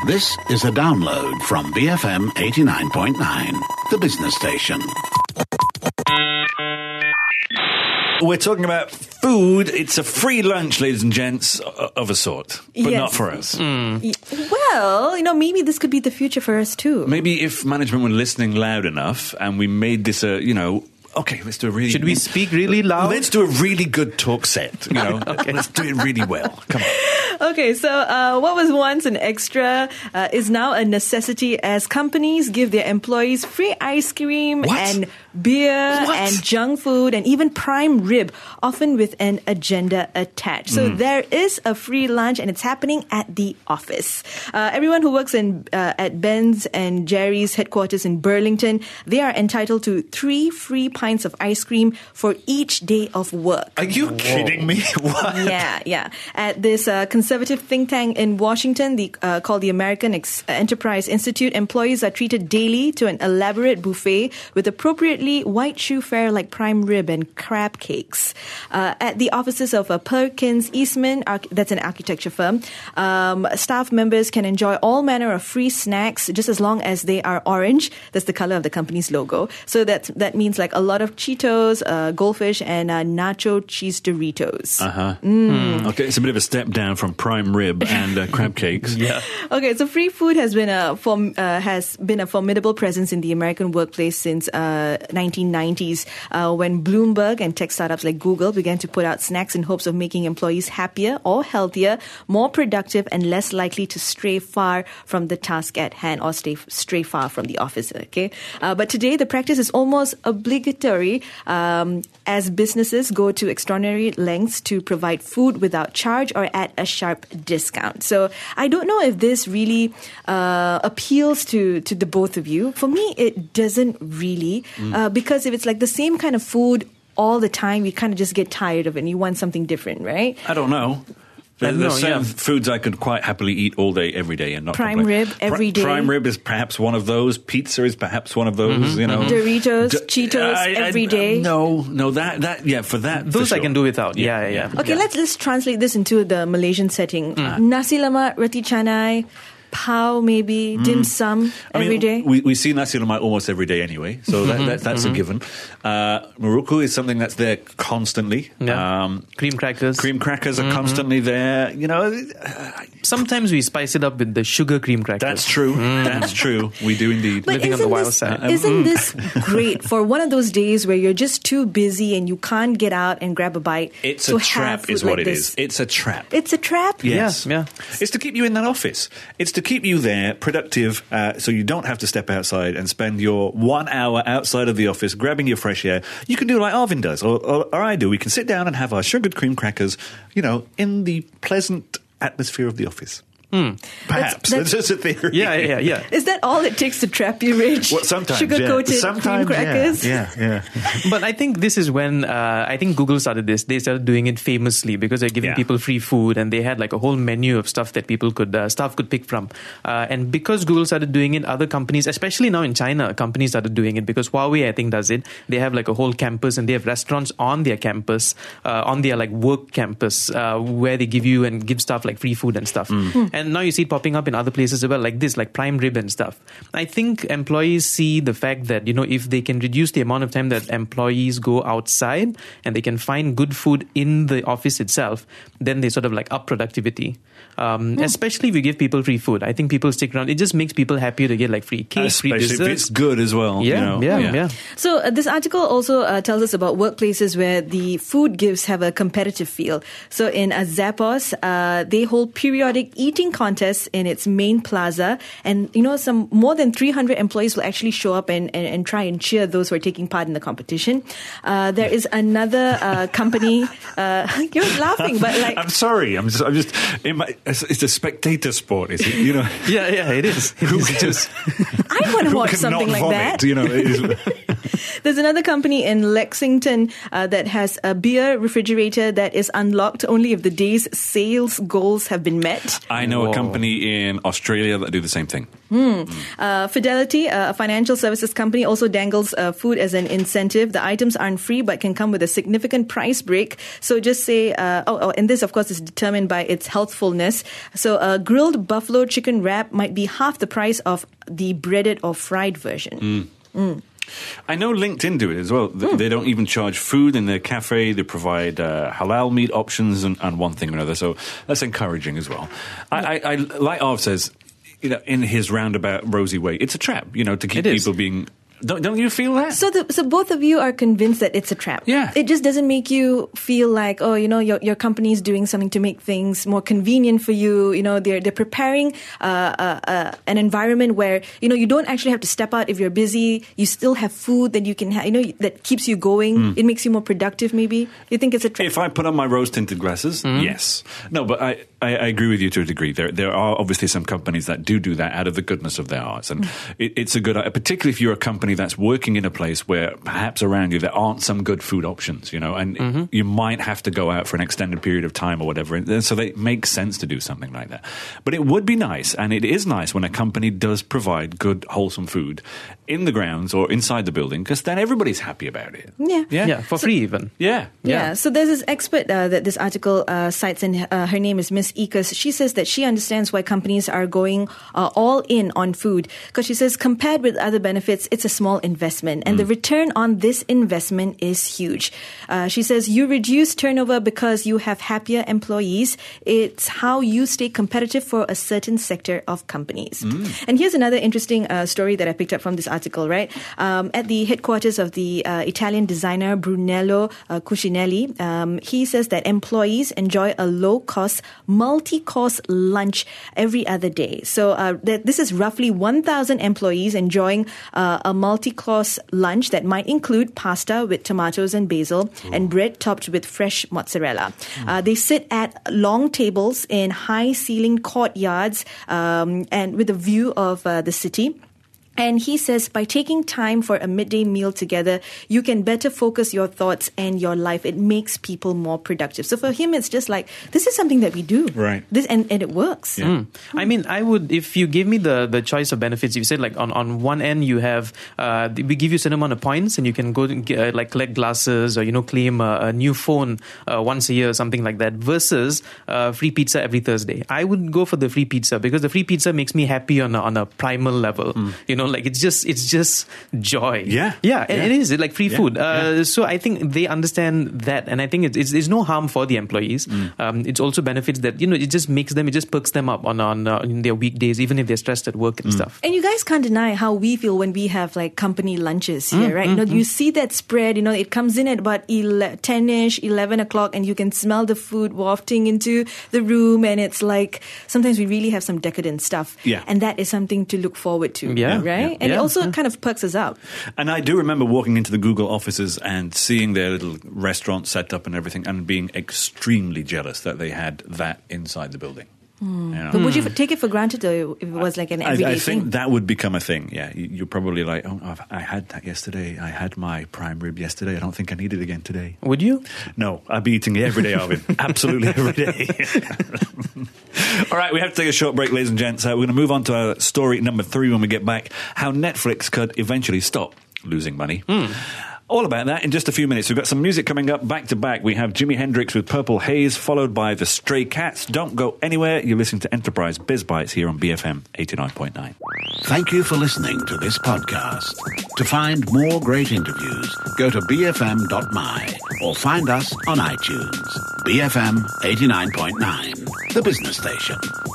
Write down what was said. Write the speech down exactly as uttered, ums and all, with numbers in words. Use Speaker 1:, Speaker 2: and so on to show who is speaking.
Speaker 1: This is a download from B F M eighty-nine point nine, the business station.
Speaker 2: We're talking about food. It's a free lunch, ladies and gents, of a sort, but
Speaker 3: Yes.
Speaker 2: not for us.
Speaker 3: Y- Well, you know, maybe this could be the future for us too.
Speaker 2: Maybe if management were listening loud enough and we made this a, you know, okay, let's do a really...
Speaker 4: Should we speak really loud?
Speaker 2: Let's do a really good talk set, you know.
Speaker 4: Okay.
Speaker 2: Let's do it really well. Come on.
Speaker 3: Okay, so uh, what was once an extra uh, is now a necessity as companies give their employees free ice cream
Speaker 2: What?
Speaker 3: and beer
Speaker 2: What?
Speaker 3: and junk food and even prime rib, often with an agenda attached. So there is a free lunch and it's happening at the office. Uh, everyone who works in uh, at Ben's and Jerry's headquarters in Burlington, they are entitled to three free pints of ice cream for each day of work.
Speaker 2: Are you kidding me? What?
Speaker 3: Yeah, yeah. At this uh, conservative think tank in Washington, the, uh, called the American Ex- Enterprise Institute, employees are treated daily to an elaborate buffet with appropriately white shoe fare like prime rib and crab cakes. Uh, at the offices of uh, Perkins Eastman, arch- that's an architecture firm, um, staff members can enjoy all manner of free snacks just as long as they are orange. That's the color of the company's logo. So that that means like a lot of Cheetos, uh, Goldfish, and uh, nacho cheese Doritos.
Speaker 2: Uh-huh. Mm. Okay, it's a bit of a step down from prime rib and uh, crab cakes.
Speaker 4: Yeah.
Speaker 3: Okay, so free food has been a form, uh, has been a formidable presence in the American workplace since uh, nineteen nineties, uh, when Bloomberg and tech startups like Google began to put out snacks in hopes of making employees happier or healthier, more productive, and less likely to stray far from the task at hand or stay stray far from the office. Okay, uh, but today the practice is almost obligatory um, as businesses go to extraordinary lengths to provide food without charge or at a sharp discount. So I don't know if this really uh, appeals to, to the both of you. For me, it doesn't really,
Speaker 2: Mm.
Speaker 3: uh, because if it's like the same kind of food all the time, you kind of just get tired of it and you want something different, right?
Speaker 2: I don't know. There,
Speaker 4: I don't
Speaker 2: there's
Speaker 4: know,
Speaker 2: certain
Speaker 4: yeah.
Speaker 2: foods I could quite happily eat all day, every day, and not
Speaker 3: Prime
Speaker 2: complain.
Speaker 3: rib every day.
Speaker 2: Prime rib is perhaps one of those. Pizza is perhaps one of those.
Speaker 4: Mm-hmm,
Speaker 2: You know,
Speaker 3: Doritos,
Speaker 2: D-
Speaker 3: Cheetos
Speaker 2: I- I-
Speaker 3: every day.
Speaker 2: No, no, that that yeah, for that for
Speaker 4: Those I
Speaker 2: sure.
Speaker 4: can do without. Yeah, yeah, yeah.
Speaker 3: Okay, let's let's translate this into the Malaysian setting. Nasi lemak, roti canai, pau maybe, dim sum
Speaker 2: I mean,
Speaker 3: every day.
Speaker 2: We, we see nasi lemak almost every day anyway, so that, that, that's a given. Uh, Morocco is something that's there constantly.
Speaker 4: Yeah.
Speaker 2: Um,
Speaker 4: Cream crackers.
Speaker 2: cream crackers are constantly there. You know,
Speaker 4: Sometimes we spice it up with the sugar cream crackers.
Speaker 2: that's true. That's true. We do indeed.
Speaker 3: But
Speaker 4: living on
Speaker 3: isn't
Speaker 4: the wild
Speaker 3: this,
Speaker 4: side.
Speaker 3: Isn't this great for one of those days where you're just too busy and you can't get out and grab a bite?
Speaker 2: It's
Speaker 3: to
Speaker 2: a
Speaker 3: have
Speaker 2: trap,
Speaker 3: food
Speaker 2: is what
Speaker 3: like
Speaker 2: it
Speaker 3: this?
Speaker 2: is. It's a trap.
Speaker 3: It's a trap?
Speaker 2: Yes.
Speaker 4: Yeah, yeah.
Speaker 2: It's to keep you in that office. It's to keep you there, productive, uh, so you don't have to step outside and spend your one hour outside of the office grabbing your fresh air. You can do like Arvin does, or, or, or I do. We can sit down and have our sugared cream crackers, you know, in the pleasant atmosphere of the office. Perhaps.
Speaker 3: That's-
Speaker 2: That's just a theory.
Speaker 4: Yeah, yeah, yeah.
Speaker 3: Is that all it takes to trap you, Rich?
Speaker 2: Well, sometimes,
Speaker 3: Sugar-coated
Speaker 2: yeah. Sometimes,
Speaker 3: cream crackers?
Speaker 2: Yeah, yeah. yeah.
Speaker 4: But I think this is when uh, I think Google started this. They started doing it famously because they're giving
Speaker 2: Yeah.
Speaker 4: people free food, and they had like a whole menu of stuff that people could uh, staff could pick from. Uh, and because Google started doing it, other companies, especially now in China, companies started doing it because Huawei I think does it. They have like a whole campus, and they have restaurants on their campus, uh, on their like work campus, uh, where they give you and give stuff like free food and stuff. And now you see it popping up in other places as well, like this, like prime rib and stuff. I think employees see the fact that, you know, if they can reduce the amount of time that employees go outside and they can find good food in the office itself, then they sort of like up productivity. Um, Especially if you give people free food. I think people stick around. It just makes people happier to get like free cake, free
Speaker 2: Especially if
Speaker 4: desserts.
Speaker 2: it's good as well.
Speaker 4: Yeah,
Speaker 2: you know?
Speaker 4: yeah, yeah.
Speaker 3: So uh, this article also uh, tells us about workplaces where the food gifts have a competitive feel. So in uh, Zappos, uh, they hold periodic eating contests in its main plaza, and you know, some more than three hundred employees will actually show up and, and, and try and cheer those who are taking part in the competition. Uh, there is another uh, company. Uh, you're laughing, but like
Speaker 2: I'm sorry. I'm just. I'm just. In my, it's, it's a spectator sport, is it? You know.
Speaker 4: Yeah, yeah, it is. It
Speaker 2: Who
Speaker 4: is
Speaker 2: can-
Speaker 4: just
Speaker 3: I want to
Speaker 2: Who
Speaker 3: watch
Speaker 2: can
Speaker 3: something
Speaker 2: not
Speaker 3: like
Speaker 2: vomit,
Speaker 3: that.
Speaker 2: You know. It is,
Speaker 3: There's another company in Lexington uh, that has a beer refrigerator that is unlocked only if the day's sales goals have been met.
Speaker 5: I know
Speaker 4: Whoa.
Speaker 5: a company in Australia that do the same thing.
Speaker 3: Mm. Uh, Fidelity, uh, a financial services company, also dangles uh, food as an incentive. The items aren't free but can come with a significant price break. So just say, uh, oh, oh, and this, of course, is determined by its healthfulness. So a grilled buffalo chicken wrap might be half the price of the breaded or fried version.
Speaker 5: Mm.
Speaker 3: Mm.
Speaker 5: I know LinkedIn do it as well. Mm. They don't even charge food in their cafe. They provide uh, halal meat options and, and one thing or another. So that's encouraging as well. I, I, I like Arv says, you know, in his roundabout rosy way, it's a trap, you know, to keep people being... Don't, don't you feel that?
Speaker 3: So, the, so both of you are convinced that it's a trap.
Speaker 5: Yeah.
Speaker 3: It just doesn't make you feel like, oh, you know, your your company is doing something to make things more convenient for you. You know, they're they're preparing uh, uh, uh, an environment where, you know, you don't actually have to step out if you're busy. You still have food that you can have, you know, that keeps you going. Mm. It makes you more productive, maybe. You think it's a trap?
Speaker 5: If I put on my rose-tinted glasses, mm. yes. No, but I, I, I agree with you to a degree. There there are obviously some companies that do do that out of the goodness of their hearts. And mm. it, it's a good, particularly if you're a company that's working in a place where perhaps around you there aren't some good food options, you know, and mm-hmm. you might have to go out for an extended period of time or whatever. And so it makes sense to do something like that. But it would be nice, and it is nice when a company does provide good, wholesome food in the grounds or inside the building, because then everybody's happy about it.
Speaker 3: Yeah.
Speaker 4: Yeah, yeah for
Speaker 3: so,
Speaker 4: free even.
Speaker 5: Yeah.
Speaker 3: Yeah.
Speaker 5: yeah.
Speaker 3: So there's this expert uh, that this article uh, cites, and uh, her name is Miss Ekas. She says that she understands why companies are going uh, all in on food, because she says compared with other benefits, it's a small investment, and mm. the return on this investment is huge. Uh, she says you reduce turnover because you have happier employees. It's how you stay competitive for a certain sector of companies. Mm. And here's another interesting uh, story that I picked up from this article, right? Um, at the headquarters of the uh, Italian designer Brunello uh, Cucinelli, um, he says that employees enjoy a low-cost, multi-course lunch every other day. So uh, th- this is roughly one thousand employees enjoying uh, a multi-course lunch that might include pasta with tomatoes and basil Ooh. and bread topped with fresh mozzarella. Mm. Uh, they sit at long tables in high-ceilinged courtyards um, and with a view of uh, the city. And he says by taking time for a midday meal together, you can better focus your thoughts and your life. It makes people more productive. So for him, it's just like, this is something that we do.
Speaker 5: Right.
Speaker 3: This and, and it works.
Speaker 4: Yeah. Mm. I mean, I would, if you give me the, the choice of benefits, you said like on, on one end you have, uh, we give you a certain amount of points and you can go and get, uh, like collect glasses or, you know, claim a, a new phone uh, once a year or something like that versus uh, free pizza every Thursday. I would go for the free pizza because the free pizza makes me happy on a, on a primal level. Mm. You know, like it's just it's just joy.
Speaker 5: Yeah,
Speaker 4: yeah, yeah. It is like free
Speaker 5: yeah.
Speaker 4: food. Uh,
Speaker 5: yeah.
Speaker 4: So I think they understand that, and I think it's, it's there's no harm for the employees. Mm. Um, it's also benefits that you know it just makes them it just perks them up on on uh, in their weekdays, even if they're stressed at work and mm. stuff.
Speaker 3: And you guys can't deny how we feel when we have like company lunches here, mm, right? Mm, you know, mm. you see that spread. You know, it comes in at about ten-ish, eleven o'clock, and you can smell the food wafting into the room, and it's like sometimes we really have some decadent stuff.
Speaker 5: Yeah,
Speaker 3: and that is something to look forward to.
Speaker 4: Yeah,
Speaker 3: right.
Speaker 5: Yeah.
Speaker 3: And
Speaker 4: yeah.
Speaker 3: it also
Speaker 4: yeah.
Speaker 3: kind of perks us up.
Speaker 5: And I do remember walking into the Google offices and seeing their little restaurant set up and everything and being extremely jealous that they had that inside the building.
Speaker 3: Mm.
Speaker 5: You know?
Speaker 3: But would you take it for granted though if it was like an everyday
Speaker 5: I, I think
Speaker 3: thing?
Speaker 5: that would become a thing, yeah. You're probably like, oh, I've, I had that yesterday. I had my prime rib yesterday. I don't think I need it again today.
Speaker 4: Would you?
Speaker 5: No, I'd be eating it every day, Arvin. Absolutely every day. All right, we have to take a short break, ladies and gents. Uh, we're going to move on to our story number three when we get back. How Netflix could eventually stop losing money. Mm. All about that in just a few minutes. We've got some music coming up back to back. We have Jimi Hendrix with Purple Haze, followed by the Stray Cats. Don't go anywhere. You're listening to Enterprise Biz Bites here on B F M eighty-nine point nine.
Speaker 1: Thank you for listening to this podcast. To find more great interviews, go to b f m dot m y or find us on iTunes. B F M eighty-nine point nine, the business station.